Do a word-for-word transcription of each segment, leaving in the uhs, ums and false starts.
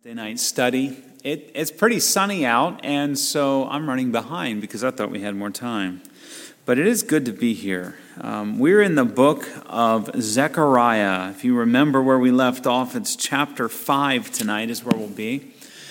Day night study. It, it's pretty sunny out, and so I'm running behind because I thought we had more time. But it is good to be here. Um, we're in the book of Zechariah. If you remember where we left off, it's chapter five tonight is where we'll be.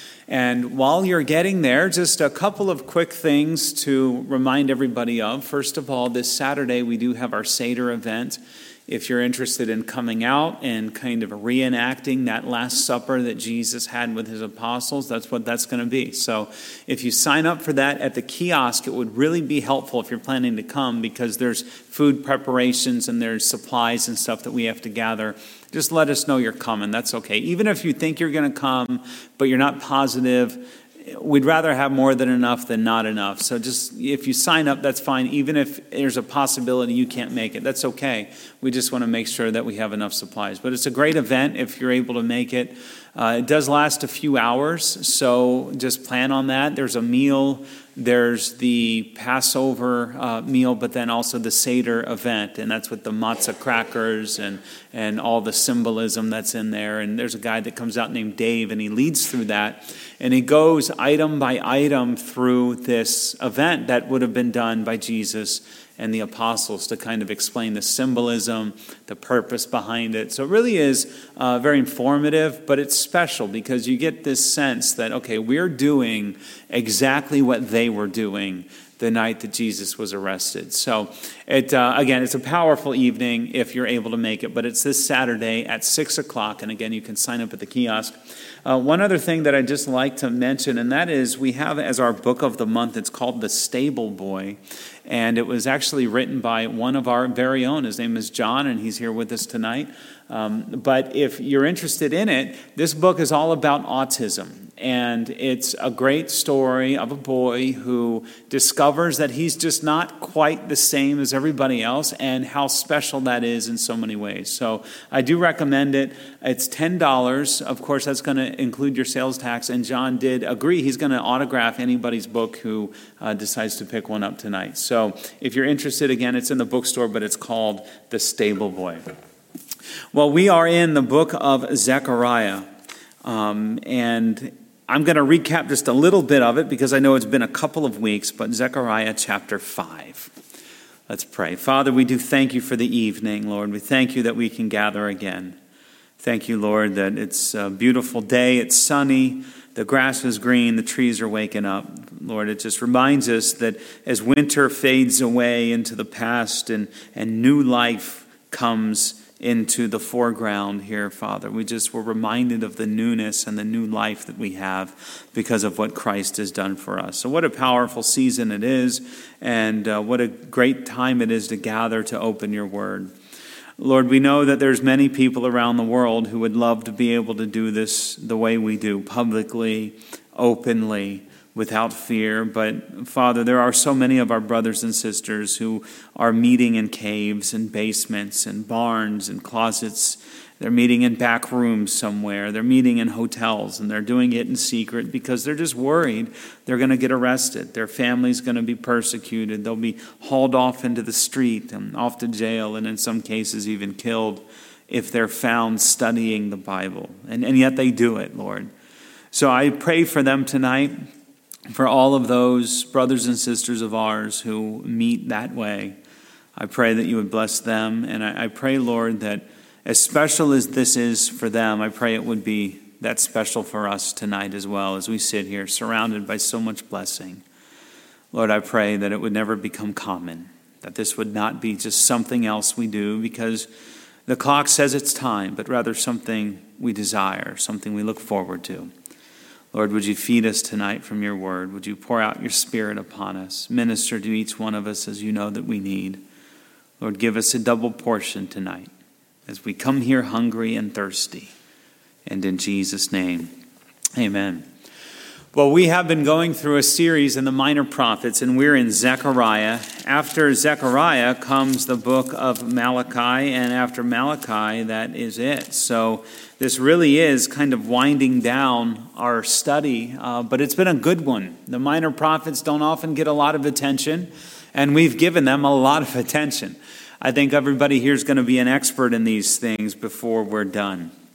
And while you're getting there, just a couple of quick things to remind everybody of. First of all, this Saturday we do have our Seder event. If you're interested in coming out and kind of reenacting that Last Supper that Jesus had with his apostles, that's what that's going to be. So if you sign up for that at the kiosk, it would really be helpful if you're planning to come, because there's food preparations and there's supplies and stuff that we have to gather. Just let us know you're coming. That's okay. Even if you think you're going to come, but you're not positive, we'd rather have more than enough than not enough. So just, if you sign up, that's fine. Even if there's a possibility you can't make it, that's okay. We just want to make sure that we have enough supplies. But it's a great event if you're able to make it. Uh, it does last a few hours, so just plan on that. There's a meal. There's the Passover uh, meal, but then also the Seder event, and that's with the matzah crackers and, and all the symbolism that's in there. And there's a guy that comes out named Dave, and he leads through that. And he goes item by item through this event that would have been done by Jesus and the apostles to kind of explain the symbolism, the purpose behind it. So it really is uh, very informative, but it's special because you get this sense that, okay, we're doing exactly what they were doing the night that Jesus was arrested. So, it uh, again, it's a powerful evening if you're able to make it, but it's this Saturday at six o'clock, and again, you can sign up at the kiosk. Uh, one other thing that I'd just like to mention, and that is we have as our book of the month, it's called The Stable Boy, and it was actually written by one of our very own. His name is John, and he's here with us tonight. Um, but if you're interested in it, this book is all about autism. And it's a great story of a boy who discovers that he's just not quite the same as everybody else, and how special that is in so many ways. So I do recommend it. It's ten dollars. Of course, that's going to include your sales tax. And John did agree he's going to autograph anybody's book who uh, decides to pick one up tonight. So if you're interested, again, it's in the bookstore, but it's called The Stable Boy. Well, we are in the book of Zechariah, um, and I'm going to recap just a little bit of it because I know it's been a couple of weeks, but Zechariah chapter five. Let's pray. Father, we do thank you for the evening, Lord. We thank you that we can gather again. Thank you, Lord, that it's a beautiful day, it's sunny, the grass is green, the trees are waking up. Lord, it just reminds us that as winter fades away into the past and, and new life comes into the foreground here, Father, we just were reminded of the newness and the new life that we have because of what Christ has done for us. So what a powerful season it is, and uh, what a great time it is to gather to open your word. Lord, we know that there's many people around the world who would love to be able to do this the way we do, publicly, openly, without fear. But Father, there are so many of our brothers and sisters who are meeting in caves and basements and barns and closets. They're meeting in back rooms somewhere. They're meeting in hotels, and they're doing it in secret because they're just worried they're going to get arrested. Their family's going to be persecuted. They'll be hauled off into the street and off to jail, and in some cases even killed if they're found studying the Bible. And, and yet they do it, Lord. So I pray for them tonight, for all of those brothers and sisters of ours who meet that way. I pray that you would bless them. And I, I pray, Lord, that as special as this is for them, I pray it would be that special for us tonight as well, as we sit here surrounded by so much blessing. Lord, I pray that it would never become common, that this would not be just something else we do because the clock says it's time, but rather something we desire, something we look forward to. Lord, would you feed us tonight from your word? Would you pour out your Spirit upon us? Minister to each one of us as you know that we need. Lord, give us a double portion tonight as we come here hungry and thirsty. And in Jesus' name, amen. Well, we have been going through a series in the Minor Prophets, and we're in Zechariah. After Zechariah comes the book of Malachi, and after Malachi, that is it. So this really is kind of winding down our study, uh, but it's been a good one. The Minor Prophets don't often get a lot of attention, and we've given them a lot of attention. I think everybody here is going to be an expert in these things before we're done.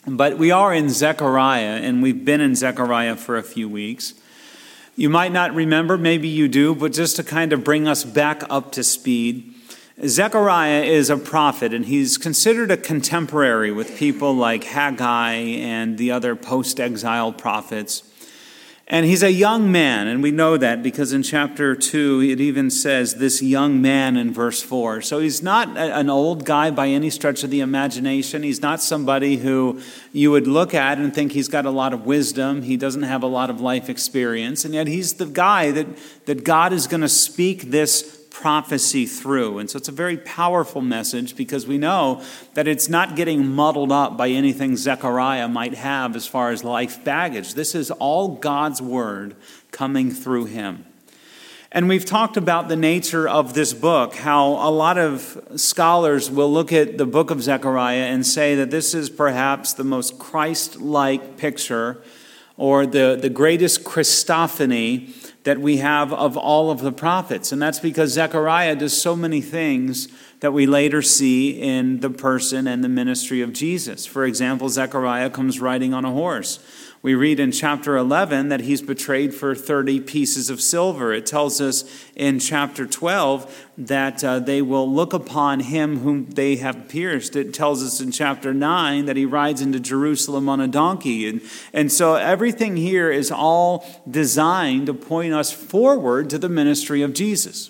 But we are in Zechariah, and we've been in Zechariah for a few weeks. You might not remember, maybe you do, but just to kind of bring us back up to speed, Zechariah is a prophet, and he's considered a contemporary with people like Haggai and the other post-exile prophets. And he's a young man, and we know that because in chapter two, it even says this young man in verse four. So he's not an old guy by any stretch of the imagination. He's not somebody who you would look at and think he's got a lot of wisdom. He doesn't have a lot of life experience, and yet he's the guy that, that God is going to speak this prophecy through. And so it's a very powerful message because we know that it's not getting muddled up by anything Zechariah might have as far as life baggage. This is all God's word coming through him. And we've talked about the nature of this book, how a lot of scholars will look at the book of Zechariah and say that this is perhaps the most Christ-like picture or the, the greatest Christophany that we have of all of the prophets. And that's because Zechariah does so many things that we later see in the person and the ministry of Jesus. For example, Zechariah comes riding on a horse. We read in chapter eleven that he's betrayed for thirty pieces of silver. It tells us in chapter twelve that uh, they will look upon him whom they have pierced. It tells us in chapter nine that he rides into Jerusalem on a donkey. And, and so everything here is all designed to point us forward to the ministry of Jesus.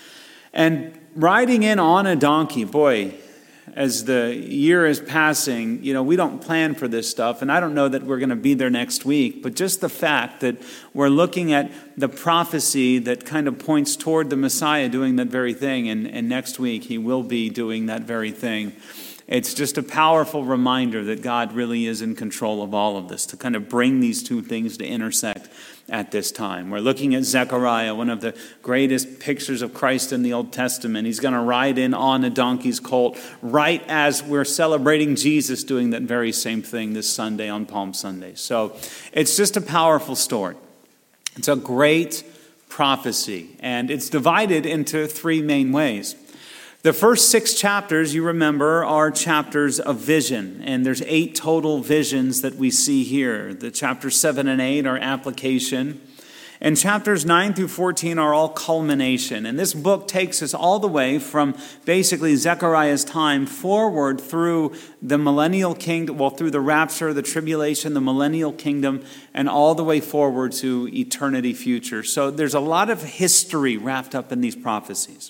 And riding in on a donkey, boy, as the year is passing, you know, we don't plan for this stuff, and I don't know that we're going to be there next week, but just the fact that we're looking at the prophecy that kind of points toward the Messiah doing that very thing, and, and next week he will be doing that very thing. It's just a powerful reminder that God really is in control of all of this, to kind of bring these two things to intersect at this time. We're looking at Zechariah, one of the greatest pictures of Christ in the Old Testament. He's going to ride in on a donkey's colt right as we're celebrating Jesus doing that very same thing this Sunday on Palm Sunday. So it's just a powerful story. It's a great prophecy, and it's divided into three main ways. The first six chapters, you remember, are chapters of vision, and there's eight total visions that we see here. The chapters seven and eight are application, and chapters nine through fourteen are all culmination. And this book takes us all the way from basically Zechariah's time forward through the millennial kingdom, well, through the rapture, the tribulation, the millennial kingdom, and all the way forward to eternity future. So there's a lot of history wrapped up in these prophecies.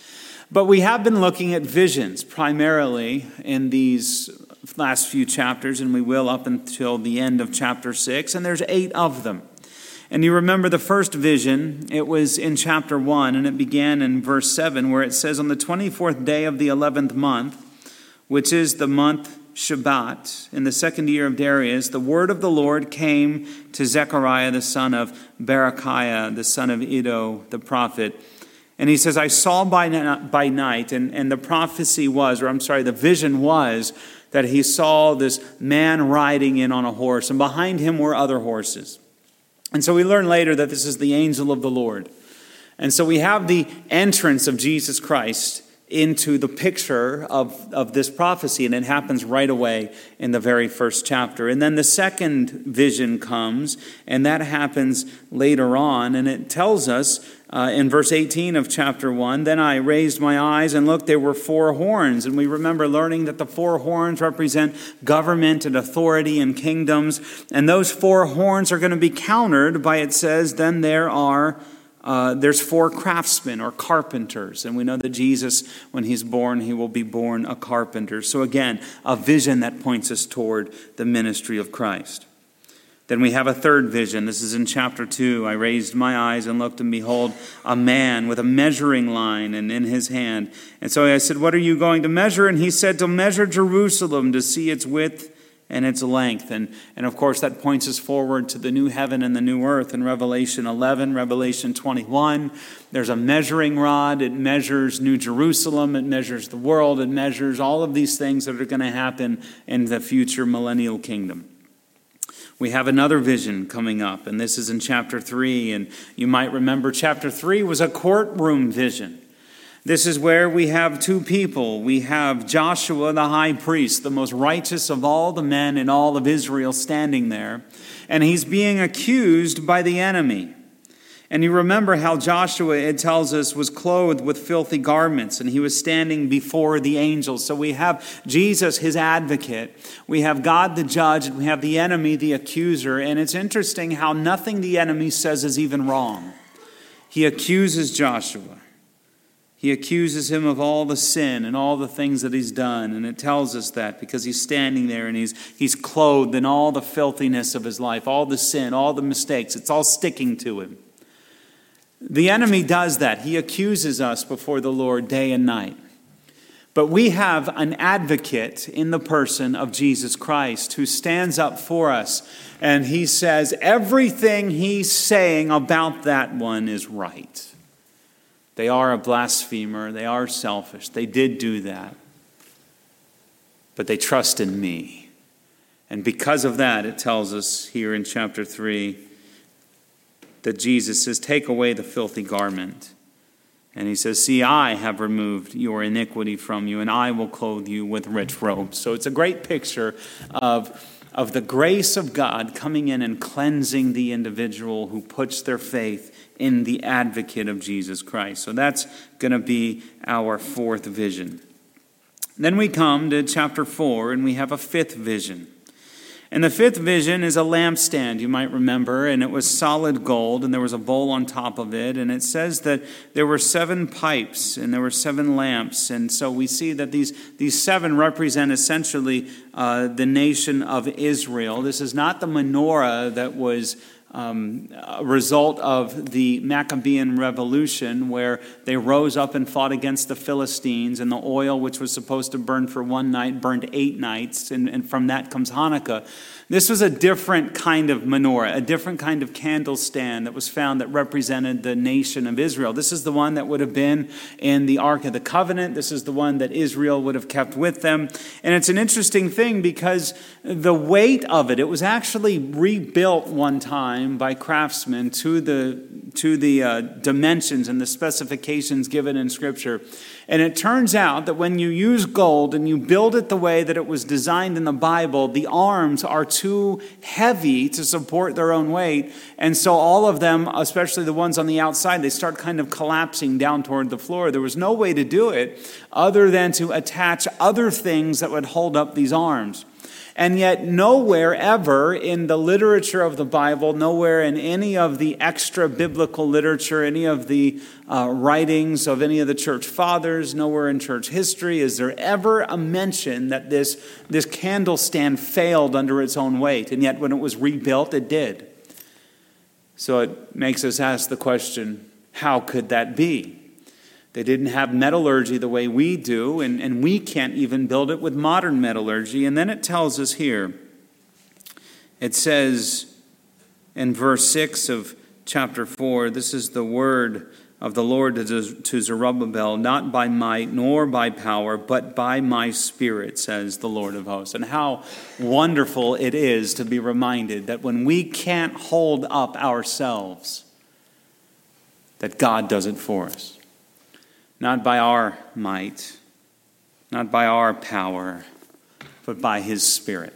But we have been looking at visions primarily in these last few chapters, and we will up until the end of chapter six, and there's eight of them. And you remember the first vision, it was in chapter one, and it began in verse seven, where it says, on the twenty-fourth day of the eleventh month, which is the month Shabbat, in the second year of Darius, the word of the Lord came to Zechariah, the son of Berechiah, the son of Iddo, the prophet. And he says, I saw by, by night, and, and the prophecy was, or I'm sorry, the vision was that he saw this man riding in on a horse, and behind him were other horses. And so we learn later that this is the angel of the Lord. And so we have the entrance of Jesus Christ into the picture of, of this prophecy, and it happens right away in the very first chapter. And then the second vision comes, and that happens later on, and it tells us uh, in verse eighteen of chapter one, then I raised my eyes and looked, there were four horns. And we remember learning that the four horns represent government and authority and kingdoms, and those four horns are going to be countered by, it says, then there are Uh, there's four craftsmen or carpenters. And we know that Jesus, when he's born, he will be born a carpenter. So again, a vision that points us toward the ministry of Christ. Then we have a third vision. This is in chapter two. I raised my eyes and looked, and behold, a man with a measuring line and in his hand. And so I said, what are you going to measure? And he said, to measure Jerusalem, to see its width and its length. And, and of course, that points us forward to the new heaven and the new earth in Revelation eleven, Revelation twenty-one. There's a measuring rod. It measures New Jerusalem. It measures the world. It measures all of these things that are going to happen in the future millennial kingdom. We have another vision coming up, and this is in chapter three. And you might remember chapter three was a courtroom vision. This is where we have two people. We have Joshua the high priest, the most righteous of all the men in all of Israel, standing there. And he's being accused by the enemy. And you remember how Joshua, it tells us, was clothed with filthy garments, and he was standing before the angels. So we have Jesus, his advocate. We have God, the judge, and we have the enemy, the accuser. And it's interesting how nothing the enemy says is even wrong. He accuses Joshua. He accuses him of all the sin and all the things that he's done. And it tells us that because he's standing there and he's, he's clothed in all the filthiness of his life, all the sin, all the mistakes. It's all sticking to him. The enemy does that. He accuses us before the Lord day and night. But we have an advocate in the person of Jesus Christ who stands up for us. And he says everything he's saying about that one is right. They are a blasphemer. They are selfish. They did do that. But they trust in me. And because of that, it tells us here in chapter three that Jesus says, take away the filthy garment. And he says, see, I have removed your iniquity from you, and I will clothe you with rich robes. So it's a great picture of of the grace of God coming in and cleansing the individual who puts their faith in the advocate of Jesus Christ. So that's going to be our fourth vision. Then we come to chapter four, and we have a fifth vision. And the fifth vision is a lampstand, you might remember, and it was solid gold, and there was a bowl on top of it. And it says that there were seven pipes, and there were seven lamps. And so we see that these, these seven represent essentially uh, the nation of Israel. This is not the menorah that was Um, a result of the Maccabean Revolution, where they rose up and fought against the Philistines, and the oil, which was supposed to burn for one night, burned eight nights, and, and from that comes Hanukkah. This was a different kind of menorah, a different kind of candle stand that was found that represented the nation of Israel. This is the one that would have been in the Ark of the Covenant. This is the one that Israel would have kept with them. And it's an interesting thing because the weight of it, it was actually rebuilt one time by craftsmen to the to the uh, dimensions and the specifications given in Scripture. And it turns out that when you use gold and you build it the way that it was designed in the Bible, the arms are too heavy to support their own weight. And so all of them, especially the ones on the outside, they start kind of collapsing down toward the floor. There was no way to do it other than to attach other things that would hold up these arms. And yet nowhere ever in the literature of the Bible, nowhere in any of the extra biblical literature, any of the uh, writings of any of the church fathers, nowhere in church history is there ever a mention that this, this candle stand failed under its own weight. And yet when it was rebuilt, it did. So it makes us ask the question, how could that be? They didn't have metallurgy the way we do, and, and we can't even build it with modern metallurgy. And then it tells us here, it says in verse six of chapter four, this is the word of the Lord to Zerubbabel, not by might nor by power, but by my Spirit, says the Lord of hosts. And how wonderful it is to be reminded that when we can't hold up ourselves, that God does it for us. Not by our might, not by our power, but by His Spirit.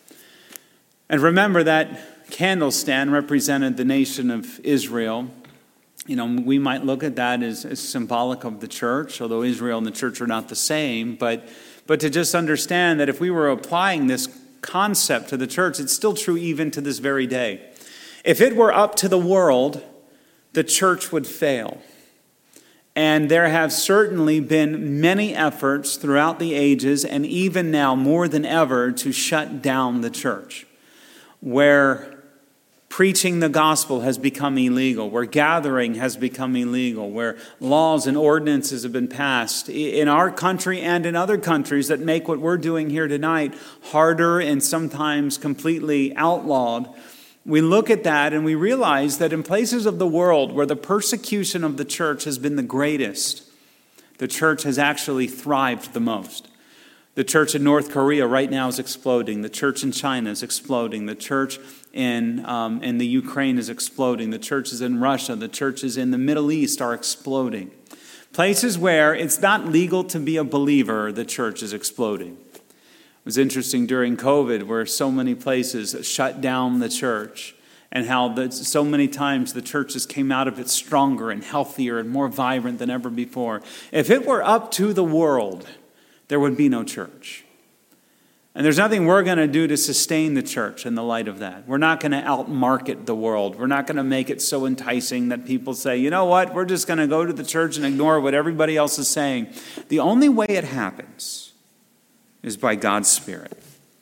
And remember that candle stand represented the nation of Israel. You know, we might look at that as, as symbolic of the church, although Israel and the church are not the same. But, but to just understand that if we were applying this concept to the church, it's still true even to this very day. If it were up to the world, the church would fail. And there have certainly been many efforts throughout the ages, and even now more than ever, to shut down the church, where preaching the gospel has become illegal, where gathering has become illegal, where laws and ordinances have been passed in our country and in other countries that make what we're doing here tonight harder and sometimes completely outlawed. We look at that and we realize that in places of the world where the persecution of the church has been the greatest, the church has actually thrived the most. The church in North Korea right now is exploding. The church in China is exploding. The church in, um, in the Ukraine is exploding. The churches in Russia, the churches in the Middle East are exploding. Places where it's not legal to be a believer, the church is exploding. It was interesting during COVID where so many places shut down the church, and how the, so many times the churches came out of it stronger and healthier and more vibrant than ever before. If it were up to the world, there would be no church. And there's nothing we're going to do to sustain the church in the light of that. We're not going to outmarket the world. We're not going to make it so enticing that people say, you know what, we're just going to go to the church and ignore what everybody else is saying. The only way it happens is by God's Spirit.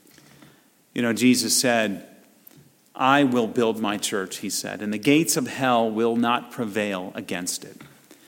You know, Jesus said, I will build my church, he said, and the gates of hell will not prevail against it.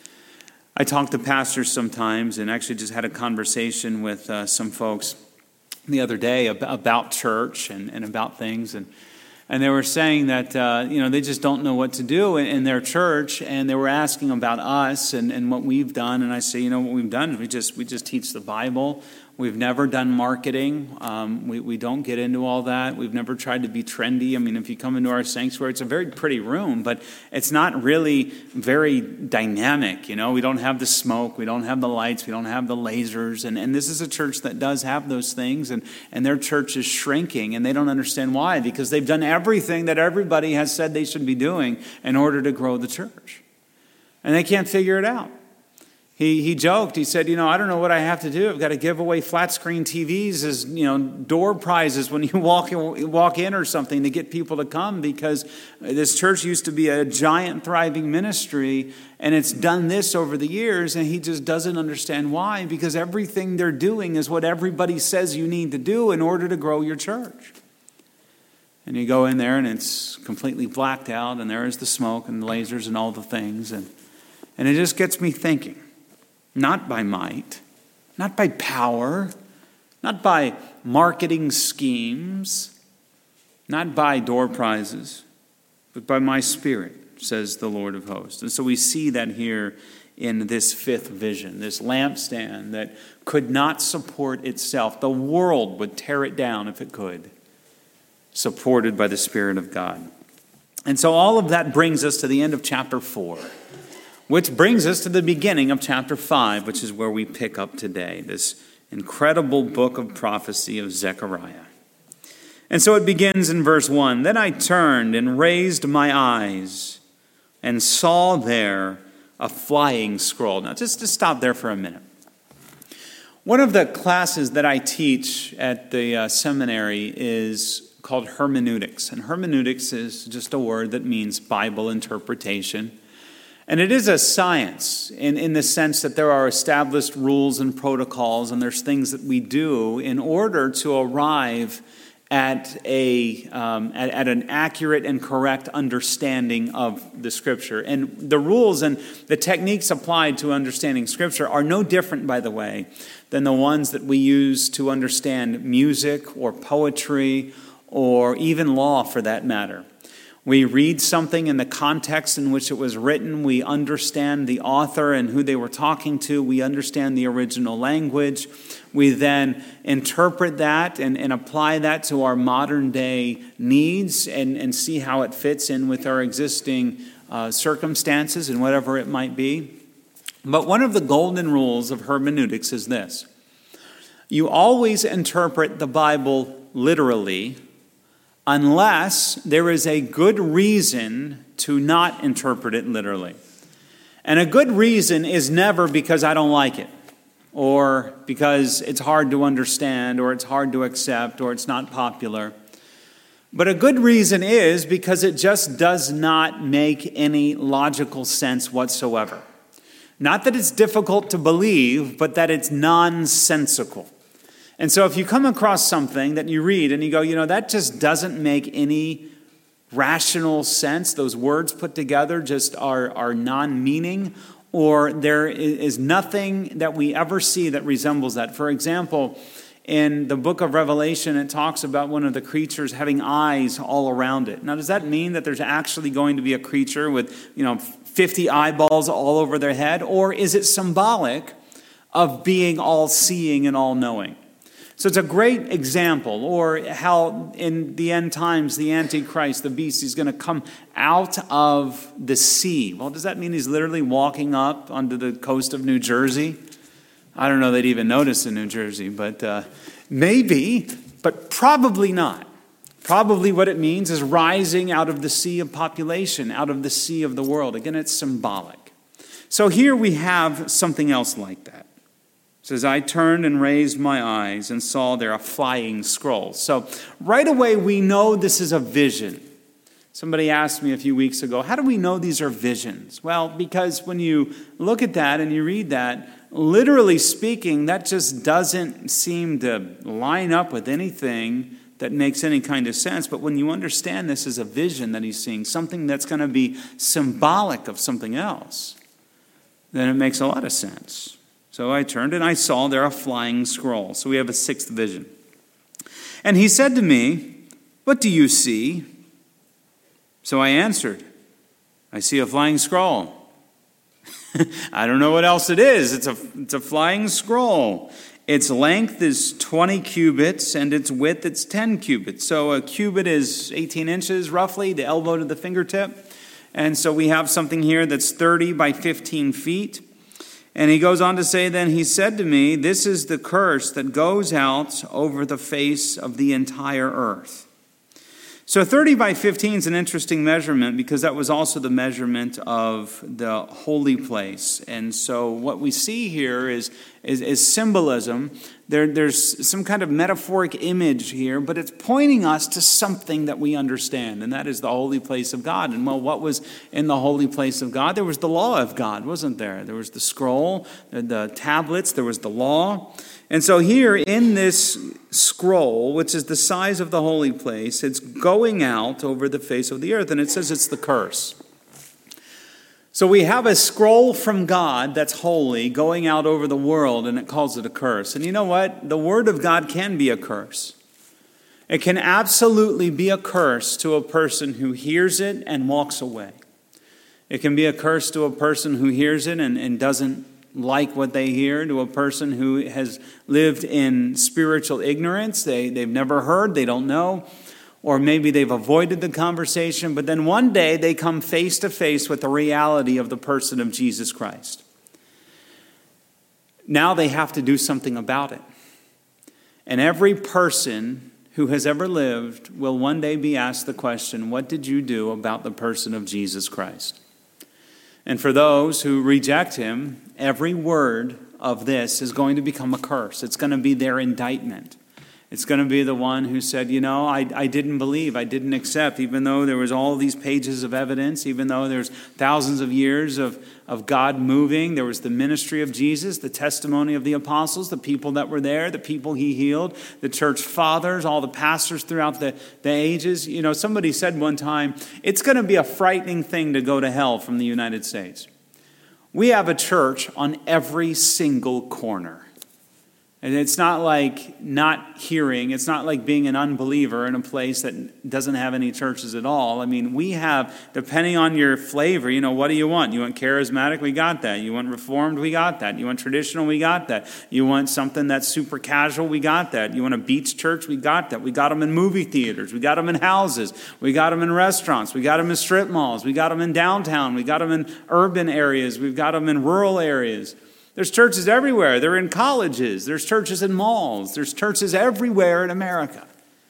I talk to pastors sometimes, and actually just had a conversation with uh, some folks the other day about church and, and about things, and and they were saying that uh, you know they just don't know what to do in, in their church, and they were asking about us and, and what we've done, and I say, you know, what we've done is we just we just teach the Bible. We've never done marketing. Um, we, we don't get into all that. We've never tried to be trendy. I mean, if you come into our sanctuary, it's a very pretty room, but it's not really very dynamic. You know, we don't have the smoke. We don't have the lights. We don't have the lasers. And, and this is a church that does have those things, and, and their church is shrinking, and they don't understand why, because they've done everything that everybody has said they should be doing in order to grow the church. And they can't figure it out. He he joked, he said, you know, I don't know what I have to do. I've got to give away flat screen T Vs as, you know, door prizes when you walk in, walk in or something to get people to come, because this church used to be a giant thriving ministry, and it's done this over the years, and he just doesn't understand why, because everything they're doing is what everybody says you need to do in order to grow your church. And you go in there and it's completely blacked out, and there is the smoke and the lasers and all the things, and and it just gets me thinking. Not by might, not by power, not by marketing schemes, not by door prizes, but by my Spirit, says the Lord of hosts. And so we see that here in this fifth vision, this lampstand that could not support itself. The world would tear it down if it could, supported by the Spirit of God. And so all of that brings us to the end of chapter four. Which brings us to the beginning of chapter five, which is where we pick up today, this incredible book of prophecy of Zechariah. And so it begins in verse one. Then I turned and raised my eyes and saw there a flying scroll. Now, just to stop there for a minute. One of the classes that I teach at the uh, seminary is called hermeneutics. And hermeneutics is just a word that means Bible interpretation. And it is a science in, in the sense that there are established rules and protocols, and there's things that we do in order to arrive at a um, at, at an accurate and correct understanding of the Scripture. And the rules and the techniques applied to understanding Scripture are no different, by the way, than the ones that we use to understand music or poetry or even law, for that matter. We read something in the context in which it was written. We understand the author and who they were talking to. We understand the original language. We then interpret that and, and apply that to our modern day needs and, and see how it fits in with our existing uh, circumstances and whatever it might be. But one of the golden rules of hermeneutics is this. You always interpret the Bible literally, unless there is a good reason to not interpret it literally. And a good reason is never because I don't like it, or because it's hard to understand, or it's hard to accept, or it's not popular. But a good reason is because it just does not make any logical sense whatsoever. Not that it's difficult to believe, but that it's nonsensical. And so if you come across something that you read and you go, you know, that just doesn't make any rational sense, those words put together just are, are non-meaning, or there is nothing that we ever see that resembles that. For example, in the book of Revelation, it talks about one of the creatures having eyes all around it. Now, does that mean that there's actually going to be a creature with, you know, fifty eyeballs all over their head? Or is it symbolic of being all-seeing and all-knowing? So it's a great example, or how in the end times, the Antichrist, the beast, is going to come out of the sea. Well, does that mean he's literally walking up onto the coast of New Jersey? I don't know they'd even notice in New Jersey, but uh, maybe, but probably not. Probably what it means is rising out of the sea of population, out of the sea of the world. Again, it's symbolic. So here we have something else like that. It says, I turned and raised my eyes and saw there a flying scroll. So right away we know this is a vision. Somebody asked me a few weeks ago, how do we know these are visions? Well, because when you look at that and you read that, literally speaking, that just doesn't seem to line up with anything that makes any kind of sense. But when you understand this is a vision that he's seeing, something that's going to be symbolic of something else, then it makes a lot of sense. So I turned and I saw there a flying scroll. So we have a sixth vision. And he said to me, what do you see? So I answered, I see a flying scroll. I don't know what else it is. It's a, it's a flying scroll. Its length is twenty cubits and its width is ten cubits. So a cubit is eighteen inches roughly, the elbow to the fingertip. And so we have something here that's thirty by fifteen feet. And he goes on to say, then he said to me, this is the curse that goes out over the face of the entire earth. So thirty by fifteen is an interesting measurement because that was also the measurement of the holy place. And so what we see here is, is, is symbolism. There, there's some kind of metaphoric image here, but it's pointing us to something that we understand, and that is the holy place of God. And well, what was in the holy place of God? There was the law of God, wasn't there? There was the scroll, the tablets, there was the law. And so here in this scroll, which is the size of the holy place, it's going out over the face of the earth, and it says it's the curse. So we have a scroll from God that's holy going out over the world, and it calls it a curse. And you know what? The word of God can be a curse. It can absolutely be a curse to a person who hears it and walks away. It can be a curse to a person who hears it and, and doesn't like what they hear, to a person who has lived in spiritual ignorance. They, they've never heard, they don't know. Or maybe they've avoided the conversation, but then one day they come face to face with the reality of the person of Jesus Christ. Now they have to do something about it. And every person who has ever lived will one day be asked the question, what did you do about the person of Jesus Christ? And for those who reject him, every word of this is going to become a curse. It's going to be their indictment. It's going to be the one who said, you know, I, I didn't believe, I didn't accept, even though there was all these pages of evidence, even though there's thousands of years of, of God moving. There was the ministry of Jesus, the testimony of the apostles, the people that were there, the people he healed, the church fathers, all the pastors throughout the, the ages. You know, somebody said one time, it's going to be a frightening thing to go to hell from the United States. We have a church on every single corner. And it's not like not hearing. It's not like being an unbeliever in a place that doesn't have any churches at all. I mean, we have, depending on your flavor, you know, what do you want? You want charismatic? We got that. You want reformed? We got that. You want traditional? We got that. You want something that's super casual? We got that. You want a beach church? We got that. We got them in movie theaters. We got them in houses. We got them in restaurants. We got them in strip malls. We got them in downtown. We got them in urban areas. We've got them in rural areas. There's churches everywhere. They're in colleges. There's churches in malls. There's churches everywhere in America.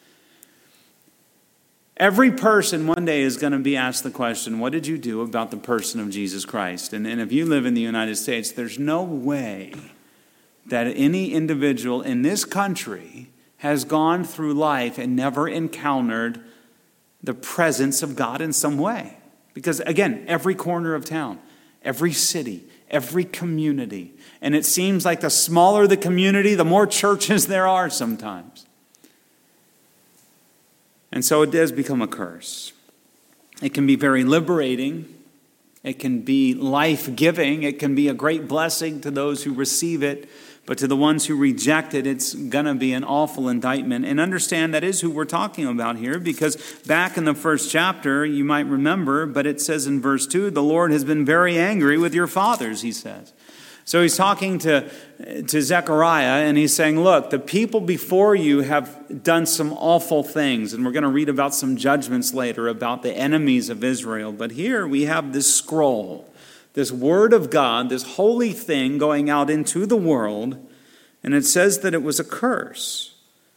Every person one day is going to be asked the question, what did you do about the person of Jesus Christ? And, and if you live in the United States, there's no way that any individual in this country has gone through life and never encountered the presence of God in some way. Because, again, every corner of town, every city, every community. And it seems like the smaller the community, the more churches there are sometimes. And so it does become a curse. It can be very liberating. It can be life-giving. It can be a great blessing to those who receive it. But to the ones who reject it, it's going to be an awful indictment. And understand that is who we're talking about here, because back in the first chapter, you might remember, but it says in verse two, the Lord has been very angry with your fathers, he says. So he's talking to, to Zechariah, and he's saying, look, the people before you have done some awful things, and we're going to read about some judgments later about the enemies of Israel. But here we have this scroll, this word of God, this holy thing going out into the world, and it says that it was a curse.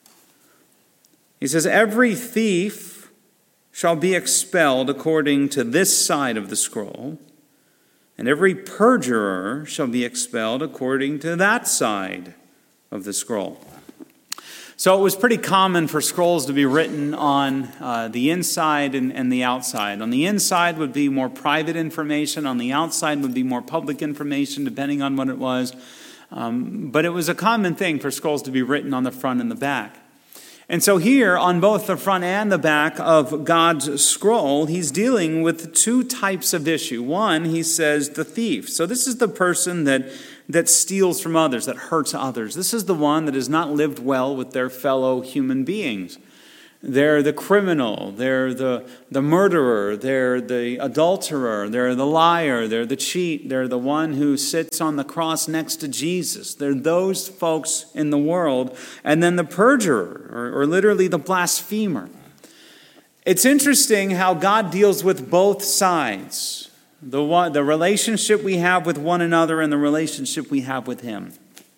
He says, every thief shall be expelled according to this side of the scroll, and every perjurer shall be expelled according to that side of the scroll. So it was pretty common for scrolls to be written on uh, the inside and, and the outside. On the inside would be more private information. On the outside would be more public information, depending on what it was. Um, but it was a common thing for scrolls to be written on the front and the back. And so here, on both the front and the back of God's scroll, he's dealing with two types of issue. One, he says, the thief. So this is the person that, that steals from others, that hurts others. This is the one that has not lived well with their fellow human beings. They're the criminal, they're the, the murderer, they're the adulterer, they're the liar, they're the cheat, they're the one who sits on the cross next to Jesus. They're those folks in the world. And then the perjurer, or, or literally the blasphemer. It's interesting how God deals with both sides, the, one, the relationship we have with one another and the relationship we have with Him.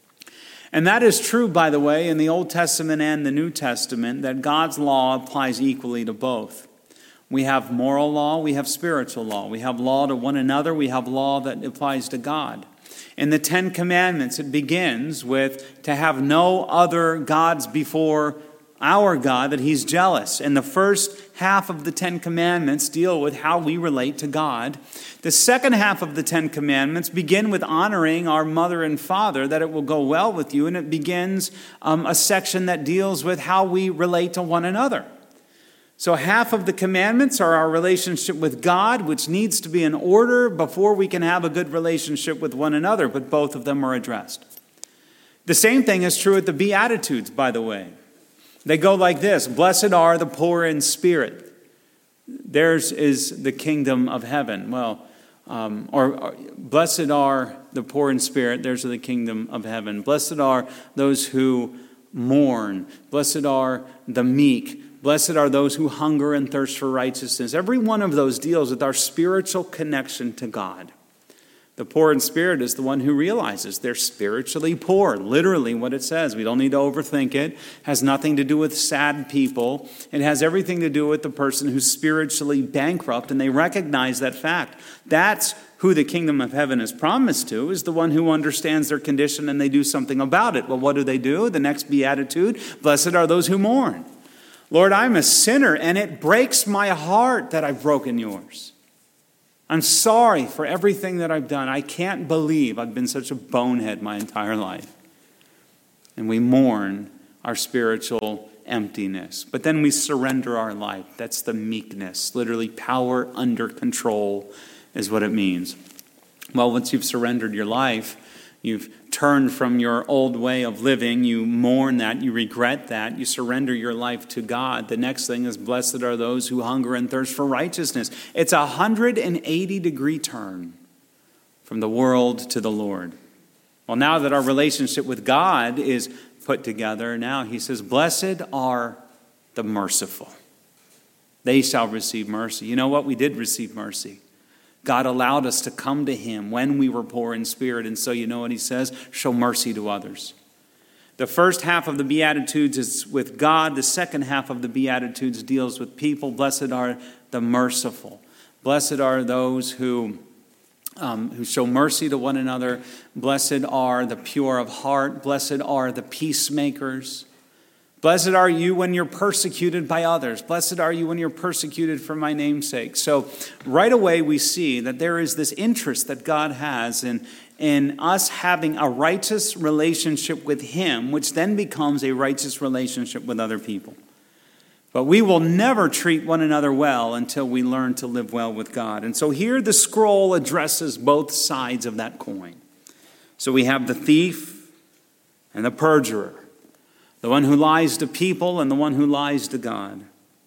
And that is true, by the way, in the Old Testament and the New Testament, that God's law applies equally to both. We have moral law, we have spiritual law. We have law to one another, we have law that applies to God. In the Ten Commandments, it begins with to have no other gods before our God, that He's jealous. And the first half of the Ten Commandments deal with how we relate to God. The second half of the Ten Commandments begin with honoring our mother and father, that it will go well with you. And it begins um, a section that deals with how we relate to one another. So half of the commandments are our relationship with God, which needs to be in order before we can have a good relationship with one another. But both of them are addressed. The same thing is true with the Beatitudes, by the way. They go like this: blessed are the poor in spirit. Theirs is the kingdom of heaven. Well, um, or, or blessed are the poor in spirit. Theirs is the kingdom of heaven. Blessed are those who mourn. Blessed are the meek. Blessed are those who hunger and thirst for righteousness. Every one of those deals with our spiritual connection to God. The poor in spirit is the one who realizes they're spiritually poor. Literally what it says. We don't need to overthink it. It has nothing to do with sad people. It has everything to do with the person who's spiritually bankrupt, and they recognize that fact. That's who the kingdom of heaven is promised to, is the one who understands their condition and they do something about it. Well, what do they do? The next beatitude: blessed are those who mourn. Lord, I'm a sinner, and it breaks my heart that I've broken yours. I'm sorry for everything that I've done. I can't believe I've been such a bonehead my entire life. And we mourn our spiritual emptiness. But then we surrender our life. That's the meekness. Literally, power under control is what it means. Well, once you've surrendered your life, you've turned from your old way of living, you mourn that, you regret that, you surrender your life to God. The next thing is, blessed are those who hunger and thirst for righteousness. It's a one hundred eighty degree turn from the world to the Lord. Well, now that our relationship with God is put together, now he says, blessed are the merciful. They shall receive mercy. You know what? We did receive mercy. God allowed us to come to him when we were poor in spirit. And so you know what he says? Show mercy to others. The first half of the Beatitudes is with God. The second half of the Beatitudes deals with people. Blessed are the merciful. Blessed are those who, um, who show mercy to one another. Blessed are the pure of heart. Blessed are the peacemakers. Blessed are you when you're persecuted by others. Blessed are you when you're persecuted for my name's sake. So right away we see that there is this interest that God has in, in us having a righteous relationship with him, which then becomes a righteous relationship with other people. But we will never treat one another well until we learn to live well with God. And so here the scroll addresses both sides of that coin. So we have the thief and the perjurer. The one who lies to people and the one who lies to God.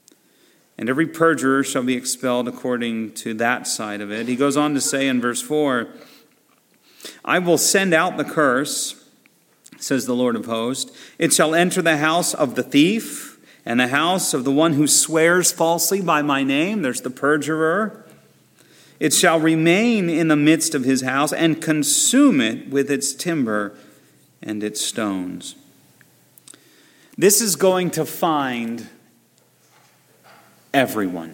And every perjurer shall be expelled according to that side of it. He goes on to say in verse four, I will send out the curse, says the Lord of hosts. It shall enter the house of the thief and the house of the one who swears falsely by my name. There's the perjurer. It shall remain in the midst of his house and consume it with its timber and its stones. This is going to find everyone.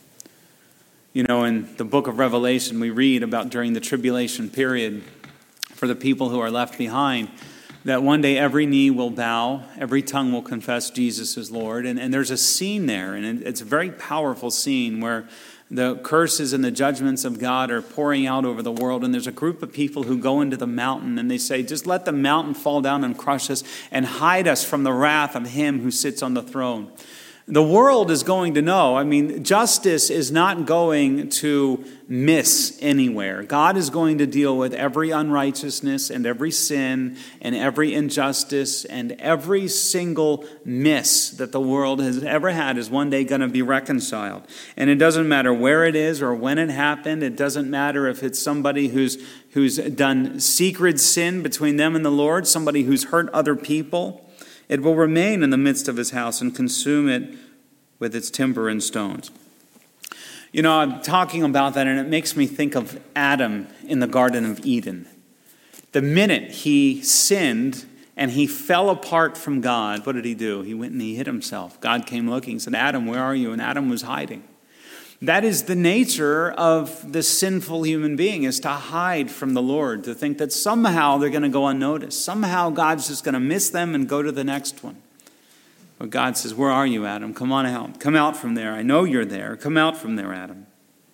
You know, in the book of Revelation, we read about during the tribulation period for the people who are left behind, that one day every knee will bow, every tongue will confess Jesus is Lord. And, and there's a scene there, and it's a very powerful scene where the curses and the judgments of God are pouring out over the world. And there's a group of people who go into the mountain and they say, just let the mountain fall down and crush us and hide us from the wrath of him who sits on the throne. The world is going to know. I mean, justice is not going to miss anywhere. God is going to deal with every unrighteousness and every sin and every injustice, and every single miss that the world has ever had is one day going to be reconciled. And it doesn't matter where it is or when it happened. It doesn't matter if it's somebody who's who's done secret sin between them and the Lord, somebody who's hurt other people. It will remain in the midst of his house and consume it with its timber and stones. You know, I'm talking about that, and it makes me think of Adam in the Garden of Eden. The minute he sinned and he fell apart from God, what did he do? He went and he hid himself. God came looking and said, Adam, where are you? And Adam was hiding. That is the nature of the sinful human being, is to hide from the Lord, to think that somehow they're going to go unnoticed. Somehow God's just going to miss them and go to the next one. But God says, where are you, Adam? Come on out. Come out from there. I know you're there. Come out from there, Adam.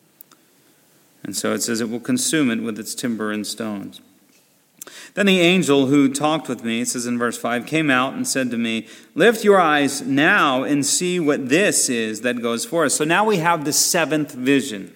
And so it says it will consume it with its timber and stones. Then the angel who talked with me, it says in verse five, came out and said to me, lift your eyes now and see what this is that goes forth. So now we have the seventh vision.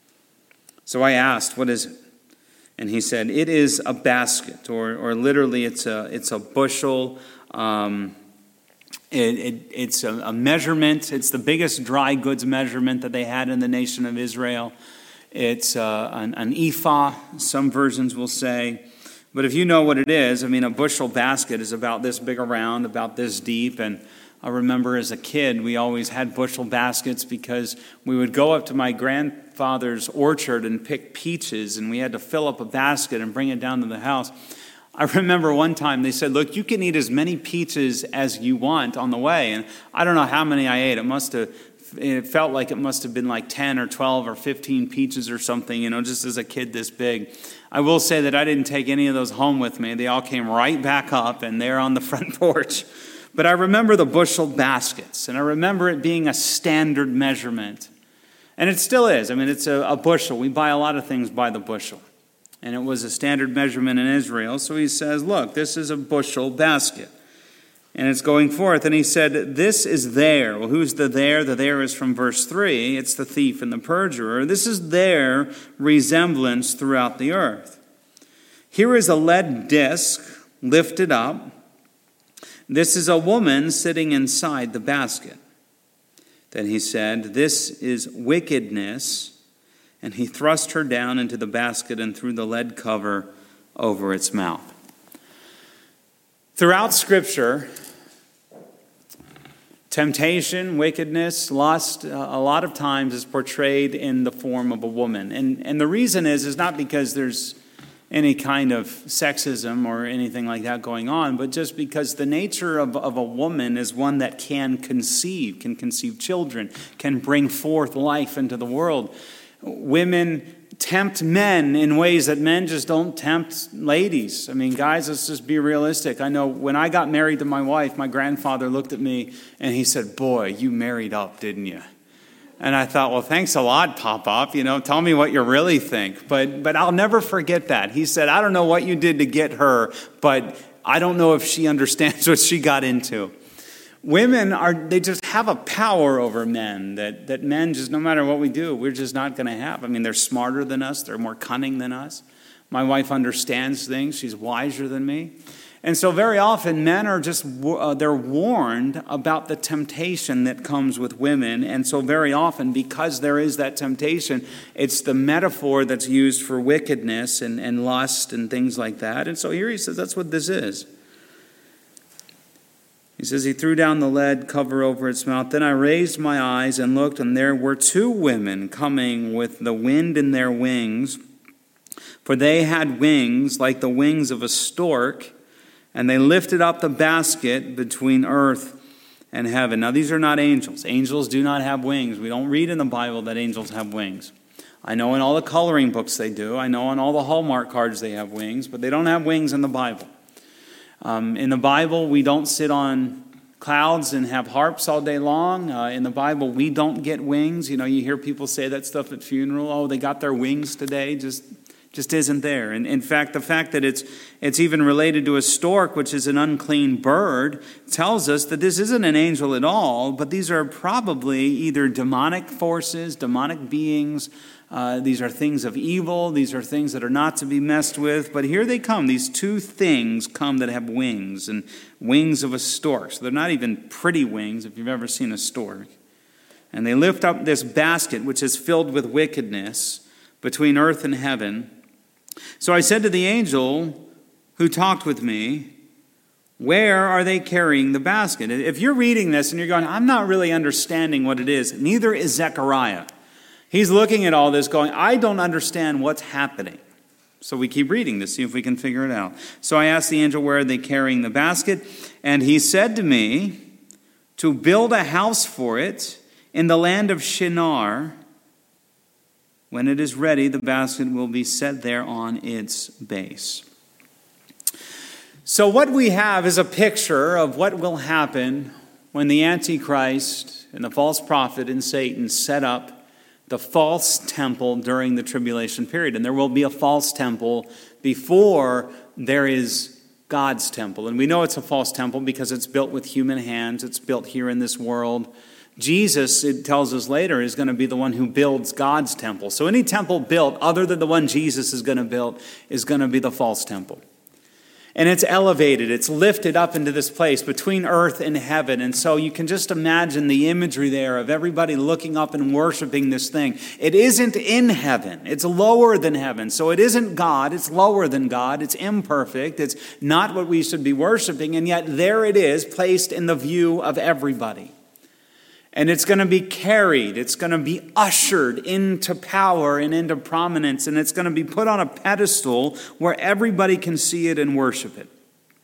So I asked, what is it? And he said, it is a basket, or or literally it's a it's a bushel. Um, it, it, it's a, a measurement. It's the biggest dry goods measurement that they had in the nation of Israel. It's uh, an, an ephah, some versions will say. But if you know what it is, I mean, a bushel basket is about this big around, about this deep. And I remember as a kid, we always had bushel baskets because we would go up to my grandfather's orchard and pick peaches, and we had to fill up a basket and bring it down to the house. I remember one time they said, look, you can eat as many peaches as you want on the way. And I don't know how many I ate. It must have, it felt like it must have been like ten or twelve or fifteen peaches or something, you know, just as a kid this big. I will say that I didn't take any of those home with me. They all came right back up, and they're on the front porch. But I remember the bushel baskets, and I remember it being a standard measurement. And it still is. I mean, it's a, a bushel. We buy a lot of things by the bushel. And it was a standard measurement in Israel. So he says, look, this is a bushel basket. And it's going forth. And he said, this is there. Well, who's the there? The there is from verse three. It's the thief and the perjurer. This is their resemblance throughout the earth. Here is a lead disc lifted up. This is a woman sitting inside the basket. Then he said, this is wickedness. And he thrust her down into the basket and threw the lead cover over its mouth. Throughout Scripture, temptation, wickedness, lust, uh, a lot of times is portrayed in the form of a woman. And, and the reason is, is not because there's any kind of sexism or anything like that going on, but just because the nature of, of a woman is one that can conceive, can conceive children, can bring forth life into the world. Women tempt men in ways that men just don't tempt ladies. I mean, guys, let's just be realistic. I know when I got married to my wife, my grandfather looked at me and he said, boy, you married up, didn't you? And I thought, well, thanks a lot, Pop-Up. You know, tell me what you really think. But but I'll never forget that. He said, I don't know what you did to get her, but I don't know if she understands what she got into. Women are, they just have a power over men that, that men just, no matter what we do, we're just not going to have. I mean, they're smarter than us. They're more cunning than us. My wife understands things. She's wiser than me. And so very often men are just, uh, they're warned about the temptation that comes with women. And so very often, because there is that temptation, it's the metaphor that's used for wickedness and, and lust and things like that. And so here he says that's what this is. He says he threw down the lead cover over its mouth. Then I raised my eyes and looked, and there were two women coming with the wind in their wings. For they had wings like the wings of a stork, and they lifted up the basket between earth and heaven. Now, these are not angels. Angels do not have wings. We don't read in the Bible that angels have wings. I know in all the coloring books they do. I know on all the Hallmark cards they have wings, but they don't have wings in the Bible. Um, in the Bible, we don't sit on clouds and have harps all day long. Uh, in the Bible, we don't get wings. You know, you hear people say that stuff at funeral. Oh, they got their wings today. Just... Just isn't there. And in fact, the fact that it's it's even related to a stork, which is an unclean bird, tells us that this isn't an angel at all, but these are probably either demonic forces, demonic beings. Uh, these are things of evil. These are things that are not to be messed with. But here they come. These two things come that have wings, and wings of a stork. So they're not even pretty wings if you've ever seen a stork. And they lift up this basket, which is filled with wickedness, between earth and heaven. So I said to the angel who talked with me, where are they carrying the basket? If you're reading this and you're going, I'm not really understanding what it is, neither is Zechariah. He's looking at all this going, I don't understand what's happening. So we keep reading to see if we can figure it out. So I asked the angel, where are they carrying the basket? And he said to me, to build a house for it in the land of Shinar. When it is ready, the basket will be set there on its base. So what we have is a picture of what will happen when the Antichrist and the false prophet and Satan set up the false temple during the tribulation period. And there will be a false temple before there is God's temple. And we know it's a false temple because it's built with human hands. It's built here in this world. Jesus, it tells us later, is going to be the one who builds God's temple. So any temple built other than the one Jesus is going to build is going to be the false temple. And it's elevated, it's lifted up into this place between earth and heaven. And so you can just imagine the imagery there of everybody looking up and worshiping this thing. It isn't in heaven, it's lower than heaven. So it isn't God, it's lower than God, it's imperfect, it's not what we should be worshiping. And yet there it is, placed in the view of everybody. And it's going to be carried, it's going to be ushered into power and into prominence, and it's going to be put on a pedestal where everybody can see it and worship it.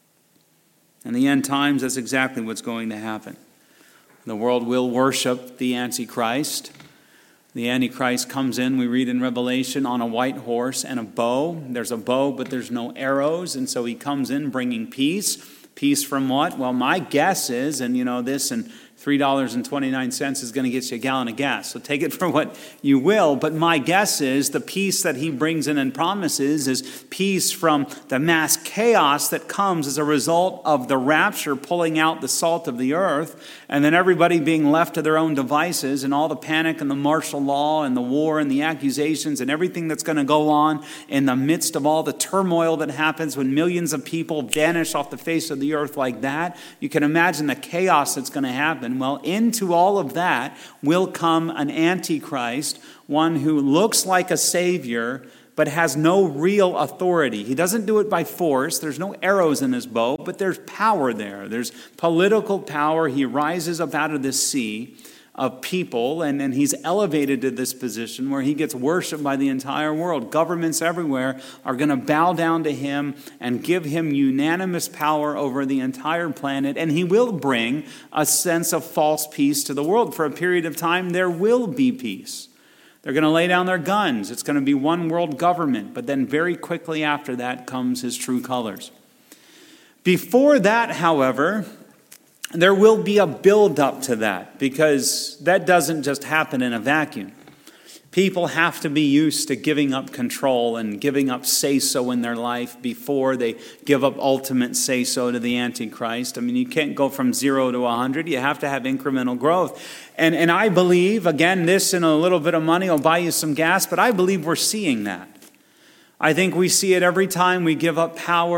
In the end times, that's exactly what's going to happen. The world will worship the Antichrist. The Antichrist comes in, we read in Revelation, on a white horse and a bow. There's a bow, but there's no arrows, and so he comes in bringing peace. Peace from what? Well, my guess is, and you know this, and three dollars and twenty-nine cents is going to get you a gallon of gas. So take it for what you will. But my guess is the peace that he brings in and promises is peace from the mass chaos that comes as a result of the rapture pulling out the salt of the earth, and then everybody being left to their own devices, and all the panic and the martial law and the war and the accusations and everything that's going to go on in the midst of all the turmoil that happens when millions of people vanish off the face of the earth like that. You can imagine the chaos that's going to happen. Well, into all of that will come an Antichrist, one who looks like a savior, but has no real authority. He doesn't do it by force. There's no arrows in his bow, but there's power there. There's political power. He rises up out of this sea of people, and, and he's elevated to this position where he gets worshipped by the entire world. Governments everywhere are going to bow down to him and give him unanimous power over the entire planet, and he will bring a sense of false peace to the world. For a period of time, there will be peace. They're going to lay down their guns. It's going to be one world government, but then very quickly after that comes his true colors. Before that, however, there will be a build-up to that, because that doesn't just happen in a vacuum. People have to be used to giving up control and giving up say-so in their life before they give up ultimate say-so to the Antichrist. I mean, you can't go from zero to one hundred. You have to have incremental growth. And, and I believe, again, this and a little bit of money will buy you some gas, but I believe we're seeing that. I think we see it every time we give up power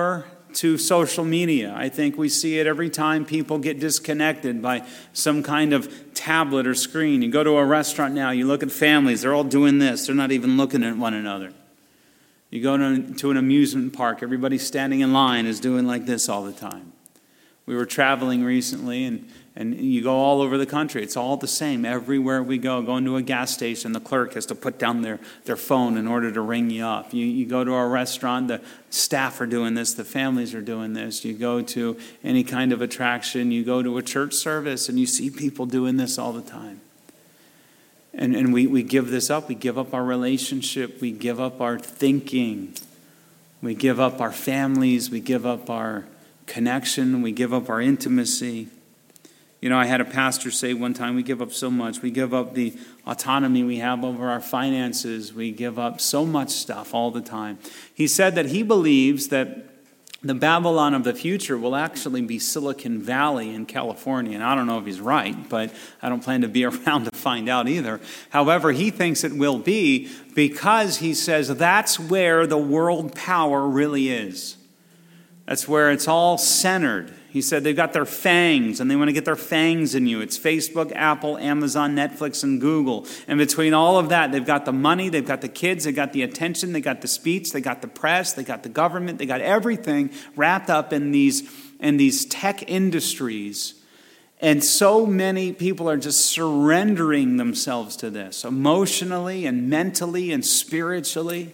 to social media. I think we see it every time people get disconnected by some kind of tablet or screen. You go to a restaurant now, you look at families, they're all doing this. They're not even looking at one another. You go to, to an amusement park, everybody standing in line is doing like this all the time. We were traveling recently, and, and you go all over the country. It's all the same. Everywhere we go, going to a gas station, the clerk has to put down their, their phone in order to ring you up. You, you go to a restaurant, the staff are doing this, the families are doing this. You go to any kind of attraction, you go to a church service, and you see people doing this all the time. And, and we, we give this up. We give up our relationship. We give up our thinking. We give up our families. We give up our connection. We give up our intimacy. You know, I had a pastor say one time, we give up so much. We give up the autonomy we have over our finances. We give up so much stuff all the time. He said that he believes that the Babylon of the future will actually be Silicon Valley in California. And I don't know if he's right, but I don't plan to be around to find out either. However, he thinks it will be because he says that's where the world power really is. That's where it's all centered. He said they've got their fangs, and they want to get their fangs in you. It's Facebook, Apple, Amazon, Netflix, and Google. And between all of that, they've got the money, they've got the kids, they've got the attention, they got the speech, they got the press, they got the government, they got everything wrapped up in these, in these tech industries. And so many people are just surrendering themselves to this, emotionally and mentally and spiritually.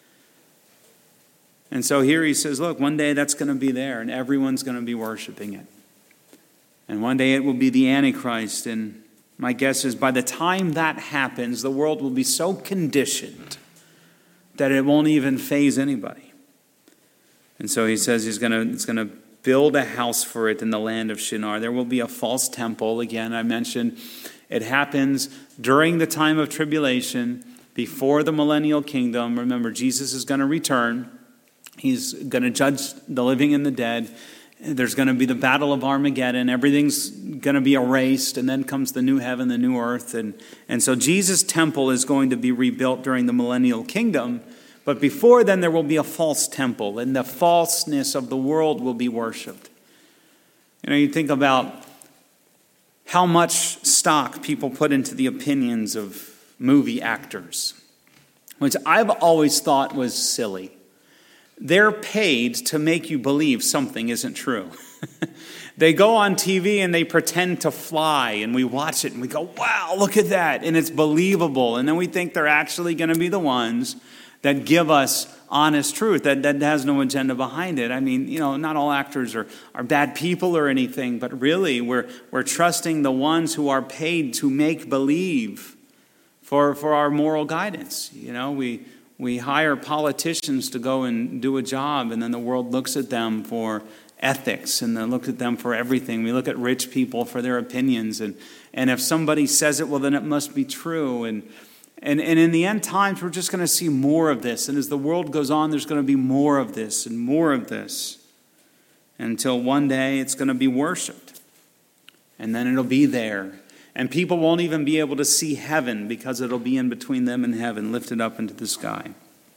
And so here he says, look, one day that's going to be there and everyone's going to be worshiping it. And one day it will be the Antichrist. And my guess is by the time that happens, the world will be so conditioned that it won't even faze anybody. And so he says he's going to, it's going to build a house for it in the land of Shinar. There will be a false temple. Again, I mentioned it happens during the time of tribulation, before the millennial kingdom. Remember, Jesus is going to return. He's going to judge the living and the dead. There's going to be the battle of Armageddon. Everything's going to be erased. And then comes the new heaven, the new earth. And, and so Jesus' temple is going to be rebuilt during the millennial kingdom. But before then, there will be a false temple. And the falseness of the world will be worshipped. You know, you think about how much stock people put into the opinions of movie actors, which I've always thought was silly. They're paid to make you believe something isn't true. They go on T V and they pretend to fly, and we watch it and we go, wow, look at that. And it's believable. And then we think they're actually going to be the ones that give us honest truth, that, that has no agenda behind it. I mean, you know, not all actors are, are bad people or anything, but really we're, we're trusting the ones who are paid to make believe for, for our moral guidance. You know, we... We hire politicians to go and do a job, and then the world looks at them for ethics, and then looks at them for everything. We look at rich people for their opinions, and, and if somebody says it, well, then it must be true. And, and, and in the end times, we're just going to see more of this. And as the world goes on, there's going to be more of this and more of this, until one day it's going to be worshipped. And then it'll be there. And people won't even be able to see heaven because it'll be in between them and heaven, lifted up into the sky.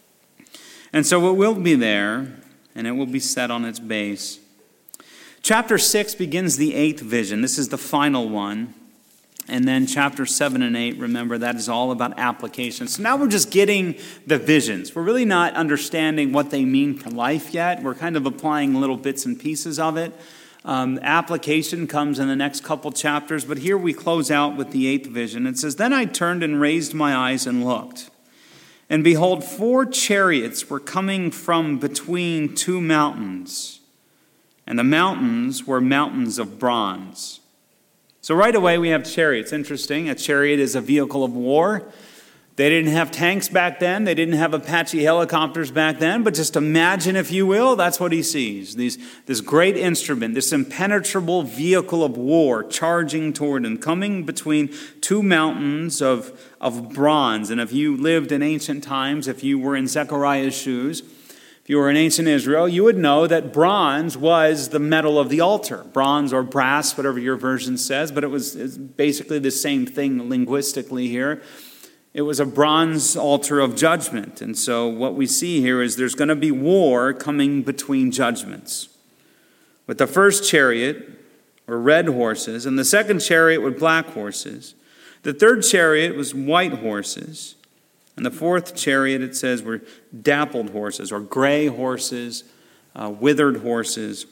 And so it will be there, and it will be set on its base. Chapter six begins the eighth vision. This is the final one. And then chapter seven and eight, remember, that is all about application. So now we're just getting the visions. We're really not understanding what they mean for life yet. We're kind of applying little bits and pieces of it. Um, application comes in the next couple chapters, but here we close out with the eighth vision. It says, "Then I turned and raised my eyes and looked, and behold, four chariots were coming from between two mountains, and the mountains were mountains of bronze." So right away we have chariots. Interesting. A chariot is a vehicle of war. They didn't have tanks back then. They didn't have Apache helicopters back then. But just imagine, if you will, that's what he sees. These, this great instrument, this impenetrable vehicle of war charging toward and coming between two mountains of, of bronze. And if you lived in ancient times, if you were in Zechariah's shoes, if you were in ancient Israel, you would know that bronze was the metal of the altar. Bronze or brass, whatever your version says. But it was it's basically the same thing linguistically here. It was a bronze altar of judgment. And so what we see here is there's going to be war coming between judgments. With the first chariot were red horses, and the second chariot with black horses. The third chariot was white horses. And the fourth chariot, it says, were dappled horses, or gray horses, uh, withered horses.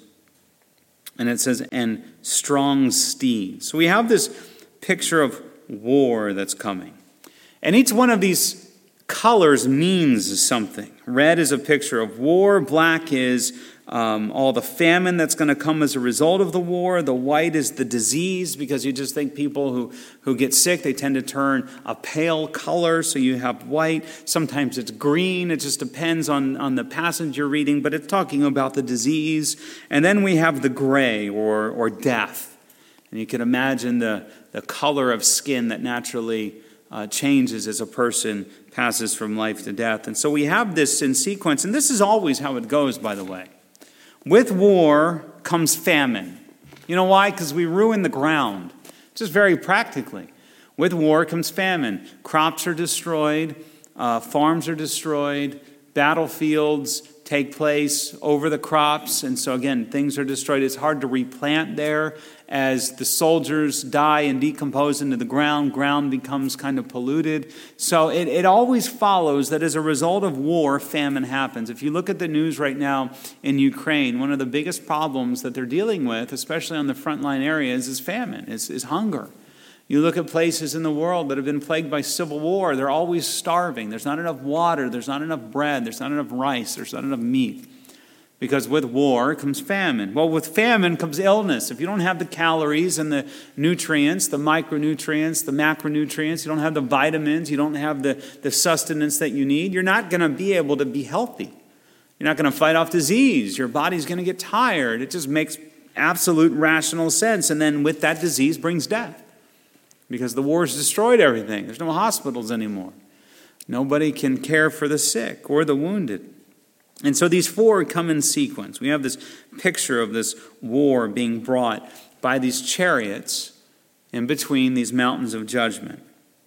And it says, and strong steeds. So we have this picture of war that's coming. And each one of these colors means something. Red is a picture of war. Black is um, all the famine that's going to come as a result of the war. The white is the disease, because you just think people who, who get sick, they tend to turn a pale color. So you have white. Sometimes it's green. It just depends on, on the passage you're reading. But it's talking about the disease. And then we have the gray, or, or death. And you can imagine the, the color of skin that naturally uh, changes as a person passes from life to death. And so we have this in sequence. And this is always how it goes, by the way. With war comes famine. You know why? Because we ruin the ground. Just very practically. With war comes famine. Crops are destroyed. Uh, farms are destroyed. Battlefields take place over the crops. And so again, things are destroyed. It's hard to replant there. As the soldiers die and decompose into the ground, ground becomes kind of polluted. So it, it always follows that as a result of war, famine happens. If you look at the news right now in Ukraine, one of the biggest problems that they're dealing with, especially on the frontline areas, is famine, is, is hunger. You look at places in the world that have been plagued by civil war, they're always starving. There's not enough water, there's not enough bread, there's not enough rice, there's not enough meat. Because with war comes famine. Well, with famine comes illness. If you don't have the calories and the nutrients, the micronutrients, the macronutrients, you don't have the vitamins, you don't have the, the sustenance that you need, you're not going to be able to be healthy. You're not going to fight off disease. Your body's going to get tired. It just makes absolute rational sense. And then with that, disease brings death. Because the war's destroyed everything. There's no hospitals anymore. Nobody can care for the sick or the wounded. And so these four come in sequence. We have this picture of this war being brought by these chariots in between these mountains of judgment.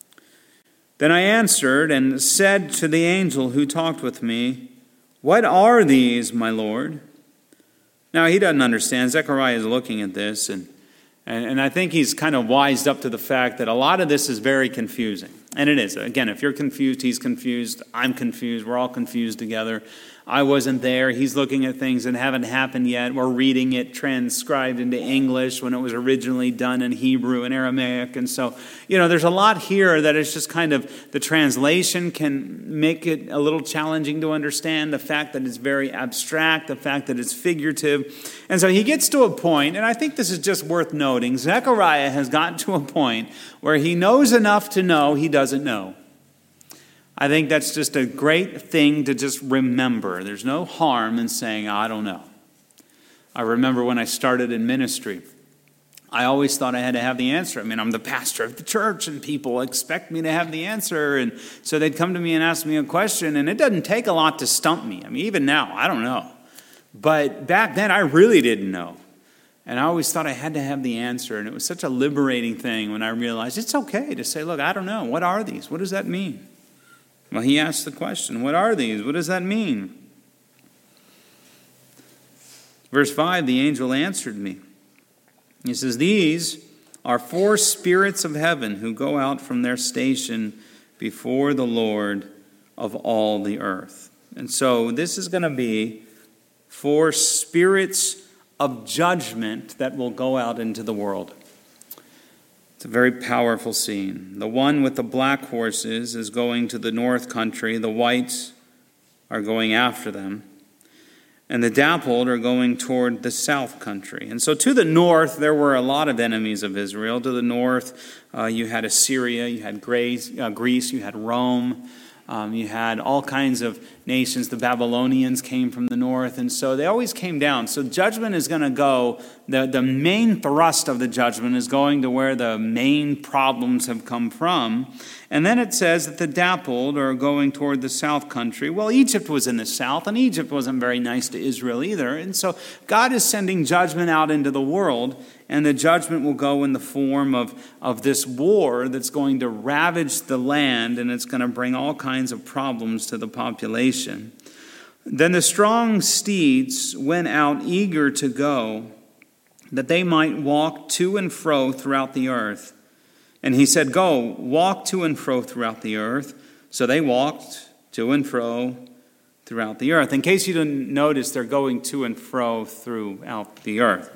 Then I answered and said to the angel who talked with me, "What are these, my Lord?" Now he doesn't understand. Zechariah is looking at this, and, and, and I think he's kind of wised up to the fact that a lot of this is very confusing. And it is. Again, if you're confused, he's confused. I'm confused. We're all confused together. I wasn't there. He's looking at things that haven't happened yet. We're reading it transcribed into English when it was originally done in Hebrew and Aramaic. And so, you know, there's a lot here that is just kind of, the translation can make it a little challenging to understand. The fact that it's very abstract, the fact that it's figurative. And so he gets to a point, and I think this is just worth noting. Zechariah has gotten to a point where he knows enough to know he doesn't know. I think that's just a great thing to just remember. There's no harm in saying, I don't know. I remember when I started in ministry, I always thought I had to have the answer. I mean, I'm the pastor of the church, and people expect me to have the answer. And so they'd come to me and ask me a question, and it doesn't take a lot to stump me. I mean, even now, I don't know. But back then, I really didn't know. And I always thought I had to have the answer. And it was such a liberating thing when I realized it's okay to say, look, I don't know. What are these? What does that mean? Well, he asked the question, what are these? What does that mean? Verse five, the angel answered me. He says, these are four spirits of heaven who go out from their station before the Lord of all the earth. And so this is going to be four spirits of judgment that will go out into the world. It's a very powerful scene. The one with the black horses is going to the north country. The whites are going after them. And the dappled are going toward the south country. And so to the north, there were a lot of enemies of Israel. To the north, uh, you had Assyria, you had Greece, uh, Greece you had Rome. Um, you had all kinds of nations. The Babylonians came from the north, and so they always came down. So judgment is going to go, the, the main thrust of the judgment is going to where the main problems have come from. And then it says that the dappled are going toward the south country. Well, Egypt was in the south, and Egypt wasn't very nice to Israel either. And so God is sending judgment out into the world. And the judgment will go in the form of, of this war that's going to ravage the land, and it's going to bring all kinds of problems to the population. Then the strong steeds went out eager to go, that they might walk to and fro throughout the earth. And he said, "Go, walk to and fro throughout the earth." So they walked to and fro throughout the earth. In case you didn't notice, they're going to and fro throughout the earth.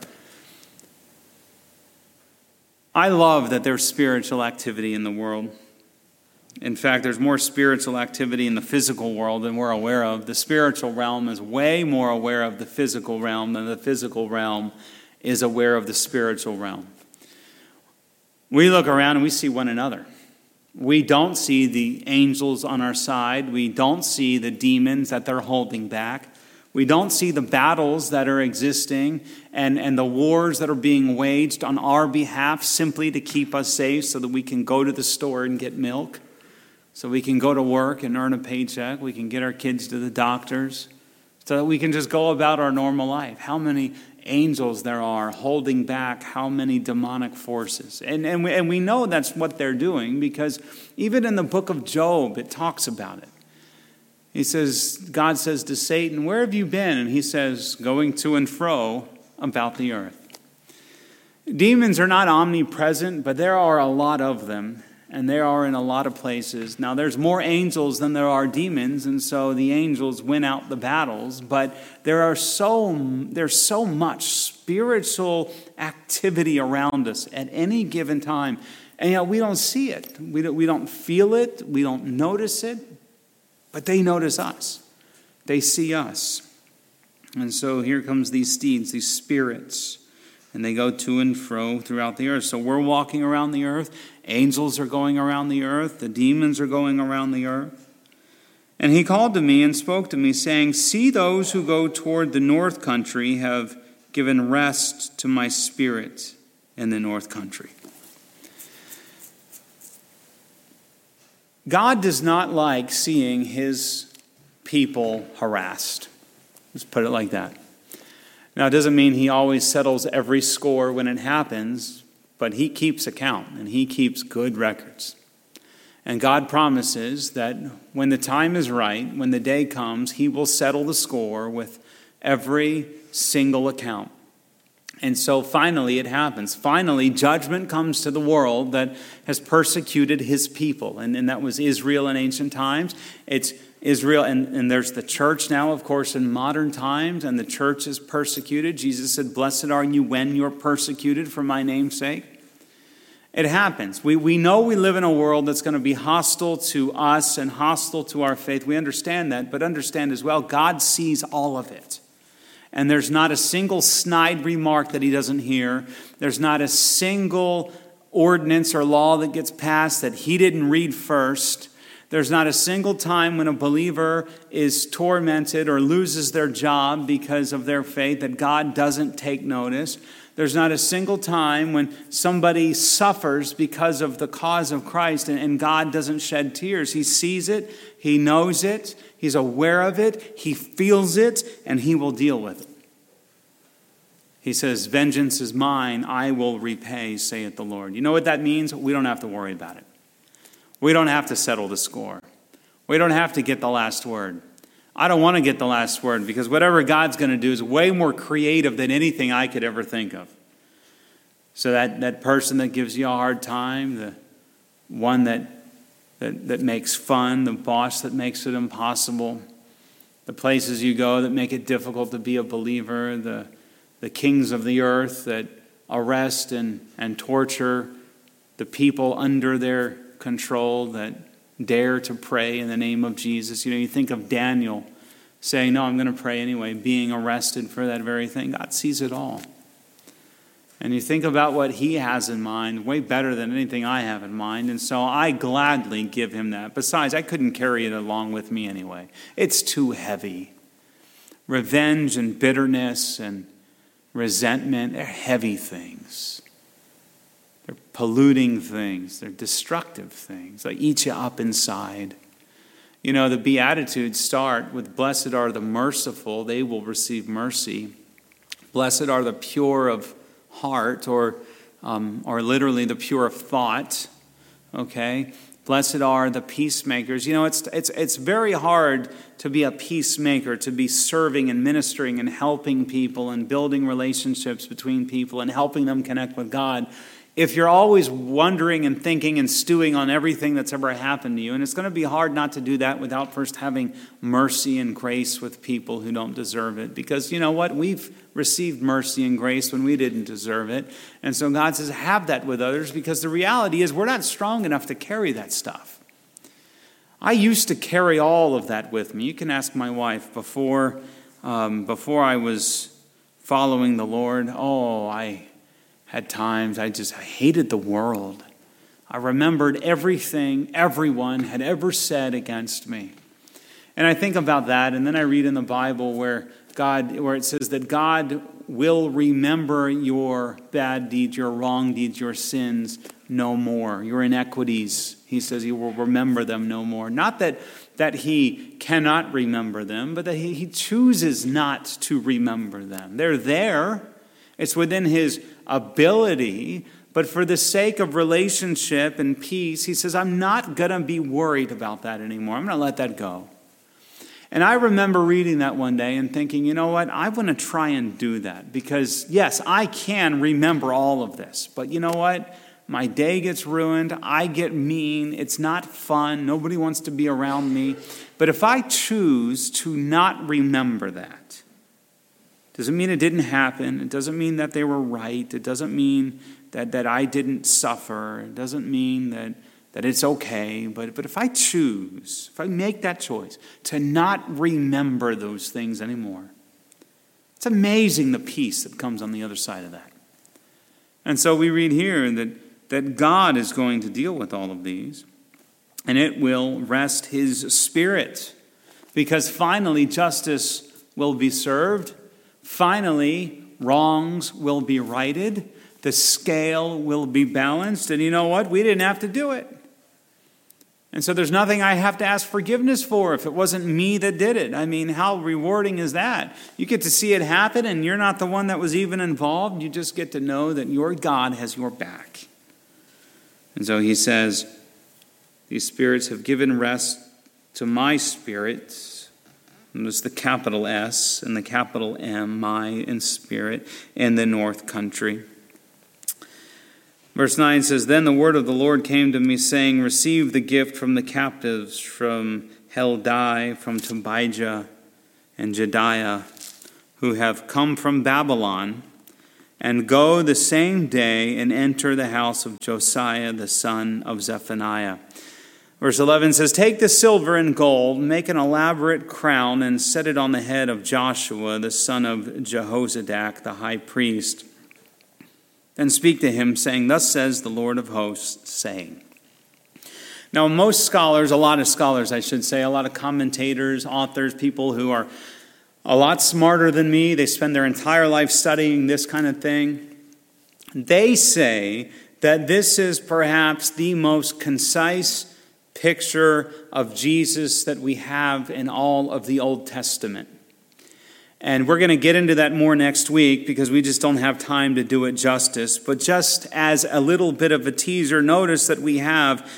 I love that there's spiritual activity in the world. In fact, there's more spiritual activity in the physical world than we're aware of. The spiritual realm is way more aware of the physical realm than the physical realm is aware of the spiritual realm. We look around and we see one another. We don't see the angels on our side. We don't see the demons that they're holding back. We don't see the battles that are existing and, and the wars that are being waged on our behalf simply to keep us safe so that we can go to the store and get milk, so we can go to work and earn a paycheck, we can get our kids to the doctors, so that we can just go about our normal life. How many angels there are holding back how many demonic forces. And, and, we, and we know that's what they're doing because even in the book of Job, it talks about it. He says, God says to Satan, "Where have you been?" And he says, "Going to and fro about the earth." Demons are not omnipresent, but there are a lot of them, and they are in a lot of places. Now, there's more angels than there are demons, and so the angels win out the battles, but there are so there's so much spiritual activity around us at any given time, and yet we don't see it. We don't, we don't feel it. We don't notice it. But they notice us. They see us. And so here comes these steeds, these spirits, and they go to and fro throughout the earth. So we're walking around the earth. Angels are going around the earth. The demons are going around the earth. And he called to me and spoke to me, saying, "See, those who go toward the north country have given rest to my spirit in the north country." God does not like seeing his people harassed. Let's put it like that. Now, it doesn't mean he always settles every score when it happens, but he keeps account and he keeps good records. And God promises that when the time is right, when the day comes, he will settle the score with every single account. And so finally it happens. Finally, judgment comes to the world that has persecuted his people. And, and that was Israel in ancient times. It's Israel, and, and there's the church now, of course, in modern times, and the church is persecuted. Jesus said, "Blessed are you when you're persecuted for my name's sake." It happens. We, we know we live in a world that's going to be hostile to us and hostile to our faith. We understand that, but understand as well, God sees all of it. And there's not a single snide remark that he doesn't hear. There's not a single ordinance or law that gets passed that he didn't read first. There's not a single time when a believer is tormented or loses their job because of their faith that God doesn't take notice. There's not a single time when somebody suffers because of the cause of Christ and God doesn't shed tears. He sees it, he knows it, he's aware of it, he feels it, and he will deal with it. He says, "Vengeance is mine, I will repay, saith the Lord." You know what that means? We don't have to worry about it. We don't have to settle the score. We don't have to get the last word. I don't want to get the last word because whatever God's going to do is way more creative than anything I could ever think of. So that, that person that gives you a hard time, the one that, that, that makes fun, the boss that makes it impossible, the places you go that make it difficult to be a believer, the, the kings of the earth that arrest and, and torture the people under their control that dare to pray in the name of Jesus. You know, you think of Daniel saying, "No, I'm going to pray anyway," being arrested for that very thing. God sees it all. And you think about what he has in mind, way better than anything I have in mind. And so I gladly give him that. Besides, I couldn't carry it along with me anyway. It's too heavy. Revenge and bitterness and resentment, they're heavy things. They're polluting things. They're destructive things. They eat you up inside. You know, the Beatitudes start with, "Blessed are the merciful, they will receive mercy. Blessed are the pure of heart, or um, or literally the pure of thought. Okay? Blessed are the peacemakers. You know, it's it's it's very hard to be a peacemaker, to be serving and ministering and helping people and building relationships between people and helping them connect with God, if you're always wondering and thinking and stewing on everything that's ever happened to you. And it's going to be hard not to do that without first having mercy and grace with people who don't deserve it. Because you know what? We've received mercy and grace when we didn't deserve it. And so God says, have that with others, because the reality is we're not strong enough to carry that stuff. I used to carry all of that with me. You can ask my wife. Before, um, before I was following the Lord, oh, I... Had times I just I hated the world. I remembered everything everyone had ever said against me. And I think about that, and then I read in the Bible where God, where it says that God will remember your bad deeds, your wrong deeds, your sins no more. Your inequities, he says he will remember them no more. Not that, that he cannot remember them, but that he, he chooses not to remember them. They're there. It's within his ability, but for the sake of relationship and peace, he says, I'm not going to be worried about that anymore. I'm going to let that go. And I remember reading that one day and thinking, you know what? I want to try and do that because, yes, I can remember all of this. But you know what? My day gets ruined. I get mean. It's not fun. Nobody wants to be around me. But if I choose to not remember that, doesn't mean it didn't happen. It doesn't mean that they were right. It doesn't mean that, that I didn't suffer. It doesn't mean that, that it's okay. But, but if I choose, if I make that choice to not remember those things anymore, it's amazing the peace that comes on the other side of that. And so we read here that, that God is going to deal with all of these, and it will rest his spirit, because finally justice will be served. Finally, wrongs will be righted. The scale will be balanced. And you know what? We didn't have to do it. And so there's nothing I have to ask forgiveness for if it wasn't me that did it. I mean, how rewarding is that? You get to see it happen, and you're not the one that was even involved. You just get to know that your God has your back. And so he says, these spirits have given rest to my spirit. Notice the capital S and the capital M, my and spirit, in the north country. Verse nine says, Then the word of the Lord came to me, saying, Receive the gift from the captives, from Heldai, from Tobijah and Jediah, who have come from Babylon, and go the same day and enter the house of Josiah, the son of Zephaniah. Verse eleven says, Take the silver and gold, make an elaborate crown, and set it on the head of Joshua, the son of Jehozadak, the high priest. Then speak to him, saying, Thus says the Lord of hosts, saying. Now, most scholars, a lot of scholars, I should say, a lot of commentators, authors, people who are a lot smarter than me, they spend their entire life studying this kind of thing. They say that this is perhaps the most concise picture of Jesus that we have in all of the Old Testament. And we're going to get into that more next week because we just don't have time to do it justice. But just as a little bit of a teaser, notice that we have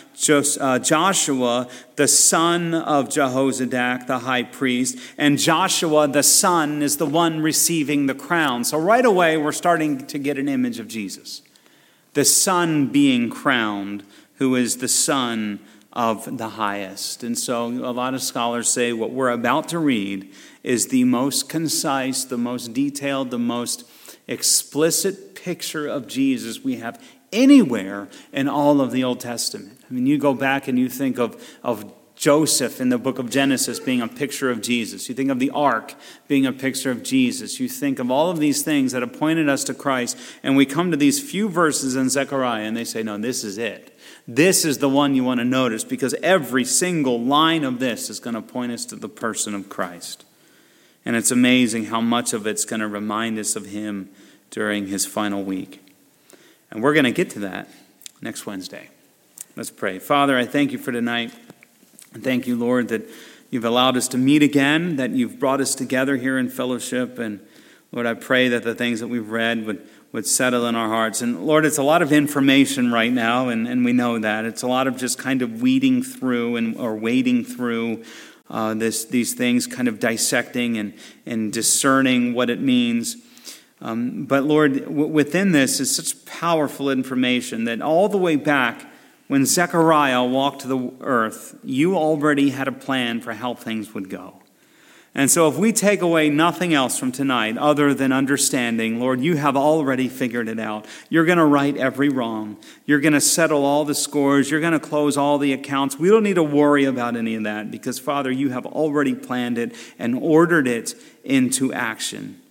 Joshua, the son of Jehozadak, the high priest, and Joshua, the son, is the one receiving the crown. So right away, we're starting to get an image of Jesus. The son being crowned, who is the son of the highest. And so a lot of scholars say what we're about to read is the most concise, the most detailed, the most explicit picture of Jesus we have anywhere in all of the Old Testament. I mean, you go back and you think of, of Joseph in the book of Genesis being a picture of Jesus. You think of the ark being a picture of Jesus. You think of all of these things that have pointed us to Christ. And we come to these few verses in Zechariah and they say, no, this is it. This is the one you want to notice because every single line of this is going to point us to the person of Christ. And it's amazing how much of it's going to remind us of him during his final week. And we're going to get to that next Wednesday. Let's pray. Father, I thank you for tonight. And thank you, Lord, that you've allowed us to meet again, that you've brought us together here in fellowship. And Lord, I pray that the things that we've read would, would settle in our hearts. And Lord, it's a lot of information right now, and, and we know that. It's a lot of just kind of weeding through and or wading through uh, this these things, kind of dissecting and, and discerning what it means. Um, but Lord, w- within this is such powerful information that all the way back when Zechariah walked the earth, you already had a plan for how things would go. And so if we take away nothing else from tonight other than understanding, Lord, you have already figured it out. You're going to right every wrong. You're going to settle all the scores. You're going to close all the accounts. We don't need to worry about any of that because, Father, you have already planned it and ordered it into action.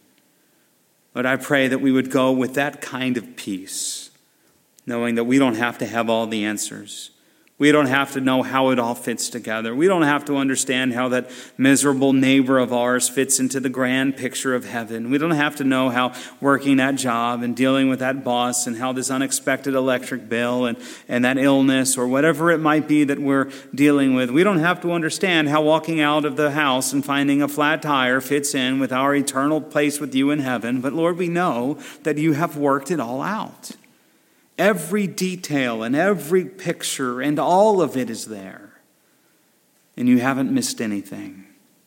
But I pray that we would go with that kind of peace, knowing that we don't have to have all the answers. We don't have to know how it all fits together. We don't have to understand how that miserable neighbor of ours fits into the grand picture of heaven. We don't have to know how working that job and dealing with that boss and how this unexpected electric bill and, and that illness or whatever it might be that we're dealing with. We don't have to understand how walking out of the house and finding a flat tire fits in with our eternal place with you in heaven. But Lord, we know that you have worked it all out. Every detail and every picture and all of it is there. And you haven't missed anything.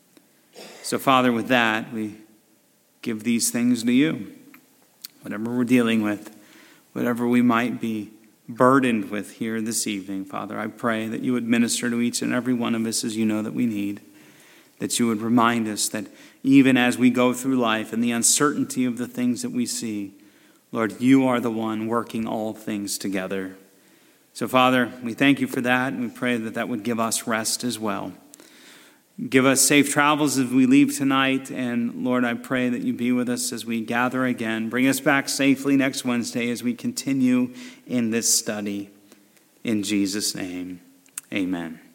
So, Father, with that, we give these things to you. Whatever we're dealing with, whatever we might be burdened with here this evening, Father, I pray that you would minister to each and every one of us as you know that we need. That you would remind us that even as we go through life and the uncertainty of the things that we see, Lord, you are the one working all things together. So, Father, we thank you for that, and we pray that that would give us rest as well. Give us safe travels as we leave tonight, and Lord, I pray that you be with us as we gather again. Bring us back safely next Wednesday as we continue in this study. In Jesus' name, amen.